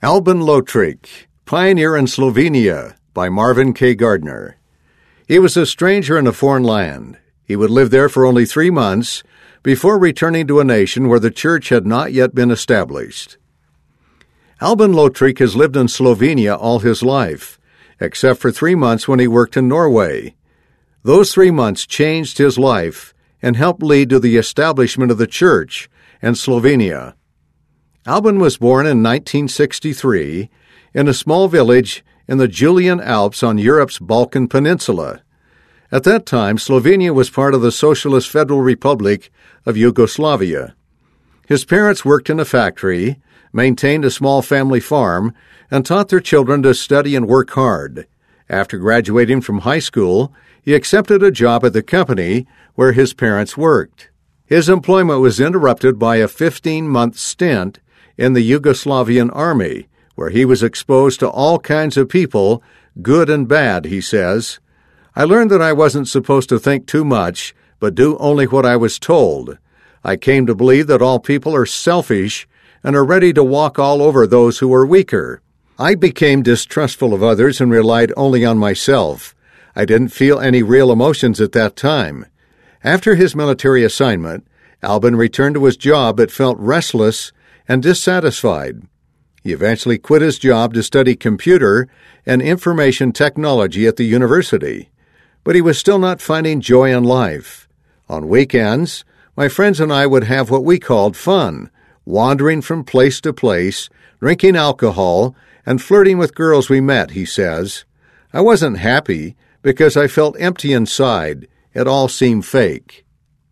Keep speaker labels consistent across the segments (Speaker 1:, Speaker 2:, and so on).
Speaker 1: Albin Lohtrick, Pioneer in Slovenia, by Marvin K. Gardner. He was a stranger in a foreign land. He would live there for only 3 months before returning to a nation where the church had not yet been established. Albin Lohtrick has lived in Slovenia all his life, except for 3 months when he worked in Norway. Those 3 months changed his life and helped lead to the establishment of the church in Slovenia. Albin was born in 1963 in a small village in the Julian Alps on Europe's Balkan Peninsula. At that time, Slovenia was part of the Socialist Federal Republic of Yugoslavia. His parents worked in a factory, maintained a small family farm, and taught their children to study and work hard. After graduating from high school, he accepted a job at the company where his parents worked. His employment was interrupted by a 15-month stint in the Yugoslavian army, where he was exposed to all kinds of people, good and bad, he says. I learned that I wasn't supposed to think too much, but do only what I was told. I came to believe that all people are selfish and are ready to walk all over those who are weaker. I became distrustful of others and relied only on myself. I didn't feel any real emotions at that time. After his military assignment, Albin returned to his job but felt restless and dissatisfied. He eventually quit his job to study computer and information technology at the university, but he was still not finding joy in life. On weekends, my friends and I would have what we called fun, wandering from place to place, drinking alcohol, and flirting with girls we met, he says. I wasn't happy because I felt empty inside. It all seemed fake.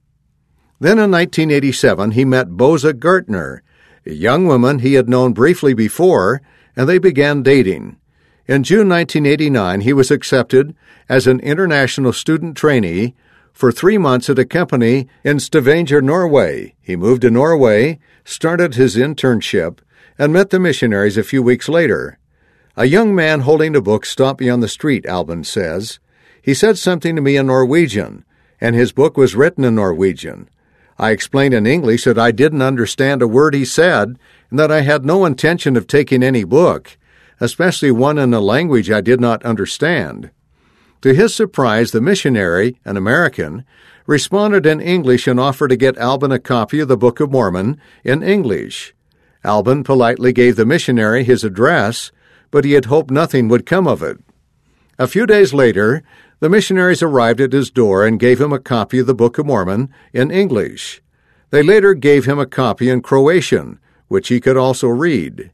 Speaker 1: Then in 1987, he met Boza Gartner, a young woman he had known briefly before, and they began dating. In June 1989, he was accepted as an international student trainee for 3 months at a company in Stavanger, Norway. He moved to Norway, started his internship, and met the missionaries a few weeks later. A young man holding a book stopped me on the street, Albin says. He said something to me in Norwegian, and his book was written in Norwegian. I explained in English that I didn't understand a word he said and that I had no intention of taking any book, especially one in a language I did not understand. To his surprise, the missionary, an American, responded in English and offered to get Albin a copy of the Book of Mormon in English. Albin politely gave the missionary his address, but he had hoped nothing would come of it. A few days later, the missionaries arrived at his door and gave him a copy of the Book of Mormon in English. They later gave him a copy in Croatian, which he could also read.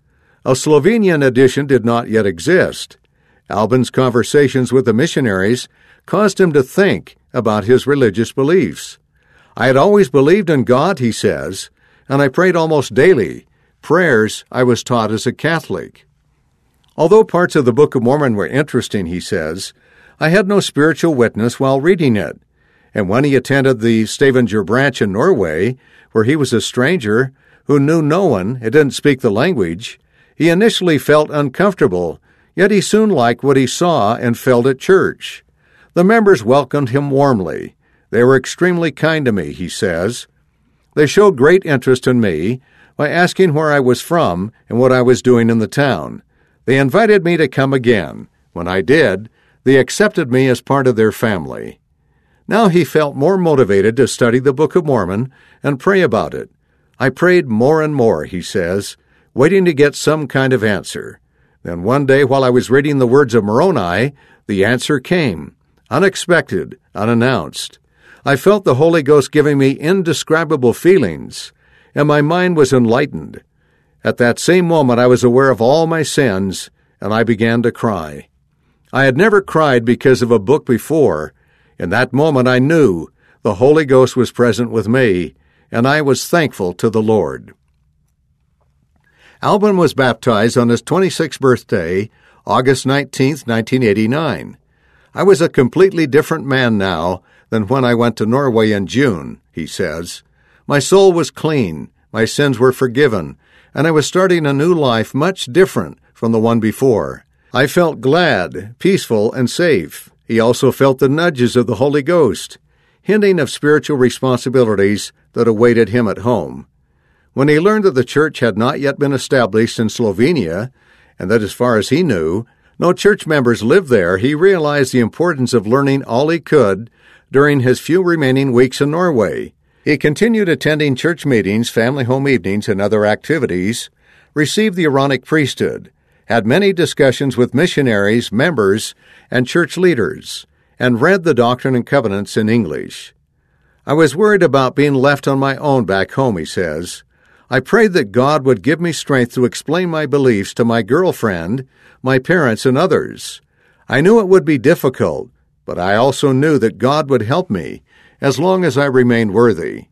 Speaker 1: A Slovenian edition did not yet exist. Albin's conversations with the missionaries caused him to think about his religious beliefs. I had always believed in God, he says, and I prayed almost daily, prayers I was taught as a Catholic. Although parts of the Book of Mormon were interesting, he says, I had no spiritual witness while reading it. And when he attended the Stavanger branch in Norway, where he was a stranger who knew no one and didn't speak the language, he initially felt uncomfortable, yet he soon liked what he saw and felt at church. The members welcomed him warmly. They were extremely kind to me, he says. They showed great interest in me by asking where I was from and what I was doing in the town. They invited me to come again. When I did, they accepted me as part of their family. Now he felt more motivated to study the Book of Mormon and pray about it. I prayed more and more, he says, waiting to get some kind of answer. Then one day while I was reading the words of Moroni, the answer came, unexpected, unannounced. I felt the Holy Ghost giving me indescribable feelings, and my mind was enlightened. At that same moment I was aware of all my sins, and I began to cry. I had never cried because of a book before. In that moment I knew the Holy Ghost was present with me, and I was thankful to the Lord. Albin was baptized on his 26th birthday, August 19, 1989. I was a completely different man now than when I went to Norway in June, he says. My soul was clean, my sins were forgiven, and I was starting a new life much different from the one before. I felt glad, peaceful, and safe. He also felt the nudges of the Holy Ghost, hinting of spiritual responsibilities that awaited him at home. When he learned that the church had not yet been established in Slovenia, and that as far as he knew, no church members lived there, he realized the importance of learning all he could during his few remaining weeks in Norway. He continued attending church meetings, family home evenings, and other activities, received the Aaronic priesthood, had many discussions with missionaries, members, and church leaders, and read the Doctrine and Covenants in English. I was worried about being left on my own back home, he says. I prayed that God would give me strength to explain my beliefs to my girlfriend, my parents, and others. I knew it would be difficult, but I also knew that God would help me as long as I remained worthy.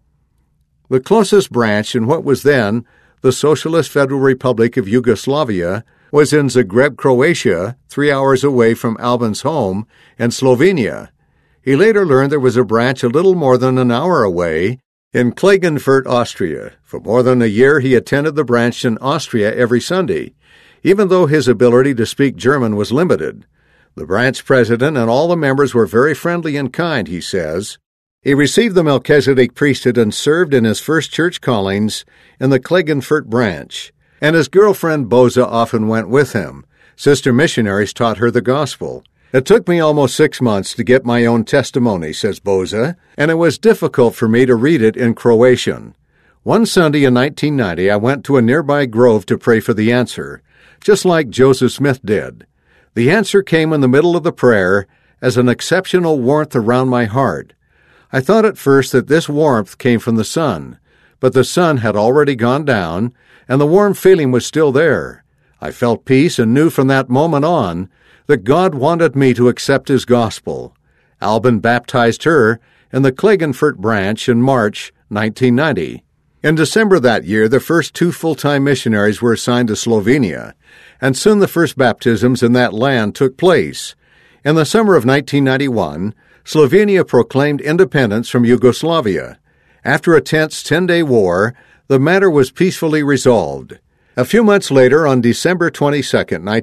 Speaker 1: The closest branch in what was then the Socialist Federal Republic of Yugoslavia was in Zagreb, Croatia, 3 hours away from Albin's home in Slovenia. He later learned there was a branch a little more than an hour away in Klagenfurt, Austria. For more than a year, he attended the branch in Austria every Sunday, even though his ability to speak German was limited. The branch president and all the members were very friendly and kind, he says. He received the Melchizedek priesthood and served in his first church callings in the Klagenfurt branch, and his girlfriend Boza often went with him. Sister missionaries taught her the gospel. It took me almost 6 months to get my own testimony, says Boza, and it was difficult for me to read it in Croatian. One Sunday in 1990, I went to a nearby grove to pray for the answer, just like Joseph Smith did. The answer came in the middle of the prayer as an exceptional warmth around my heart. I thought at first that this warmth came from the sun, but the sun had already gone down, and the warm feeling was still there. I felt peace and knew from that moment on that God wanted me to accept His gospel. Albin baptized her in the Klagenfurt branch in March 1990. In December that year, the first 2 full-time missionaries were assigned to Slovenia, and soon the first baptisms in that land took place. In the summer of 1991, Slovenia proclaimed independence from Yugoslavia. After a tense 10-day war, the matter was peacefully resolved. A few months later, on December 22,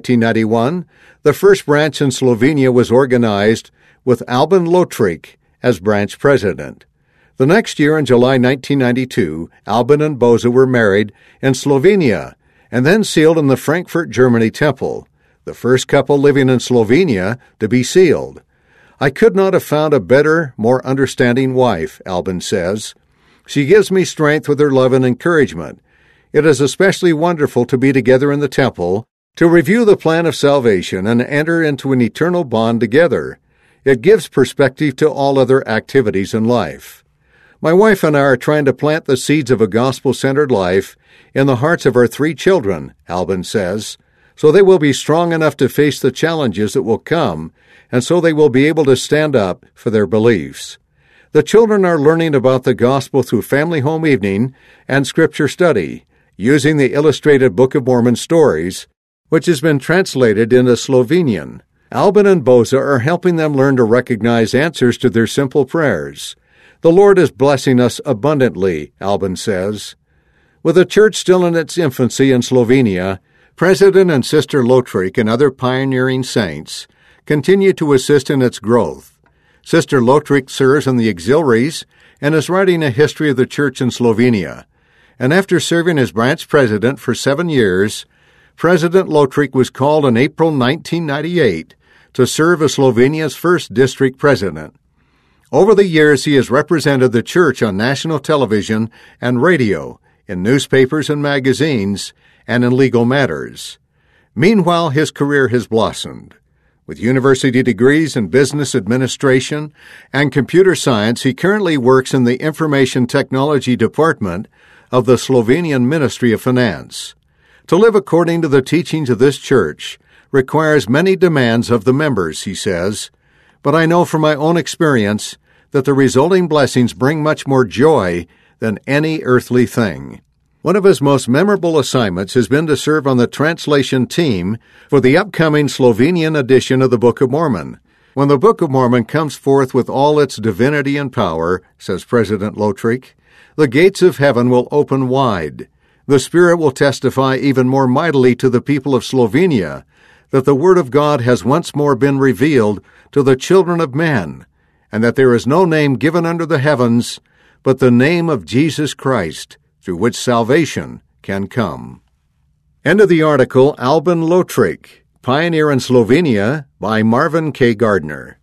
Speaker 1: 1991, the first branch in Slovenia was organized with Albin Lotric as branch president. The next year, in July 1992, Albin and Boza were married in Slovenia and then sealed in the Frankfurt, Germany temple, the first couple living in Slovenia to be sealed. I could not have found a better, more understanding wife, Albin says. She gives me strength with her love and encouragement. It is especially wonderful to be together in the temple, to review the plan of salvation and enter into an eternal bond together. It gives perspective to all other activities in life. My wife and I are trying to plant the seeds of a gospel-centered life in the hearts of our 3 children, Albin says, so they will be strong enough to face the challenges that will come, and so they will be able to stand up for their beliefs. The children are learning about the gospel through family home evening and scripture study, using the illustrated Book of Mormon stories, which has been translated into Slovenian. Albin and Boza are helping them learn to recognize answers to their simple prayers. The Lord is blessing us abundantly, Albin says. With the church still in its infancy in Slovenia, President and Sister Lotric and other pioneering saints continue to assist in its growth. Sister Lotric serves in the auxiliaries and is writing a history of the church in Slovenia. And after serving as branch president for 7 years, President Lotric was called in April 1998 to serve as Slovenia's first district president. Over the years, he has represented the church on national television and radio, in newspapers and magazines, and in legal matters. Meanwhile, his career has blossomed. With university degrees in business administration and computer science, he currently works in the Information Technology Department of the Slovenian Ministry of Finance. To live according to the teachings of this church requires many demands of the members, he says, but I know from my own experience that the resulting blessings bring much more joy than any earthly thing. One of his most memorable assignments has been to serve on the translation team for the upcoming Slovenian edition of the Book of Mormon. When the Book of Mormon comes forth with all its divinity and power, says President Lotric, the gates of heaven will open wide. The Spirit will testify even more mightily to the people of Slovenia that the Word of God has once more been revealed to the children of men, and that there is no name given under the heavens but the name of Jesus Christ, through which salvation can come. End of the article, Albin Lohtrich, Pioneer in Slovenia, by Marvin K. Gardner.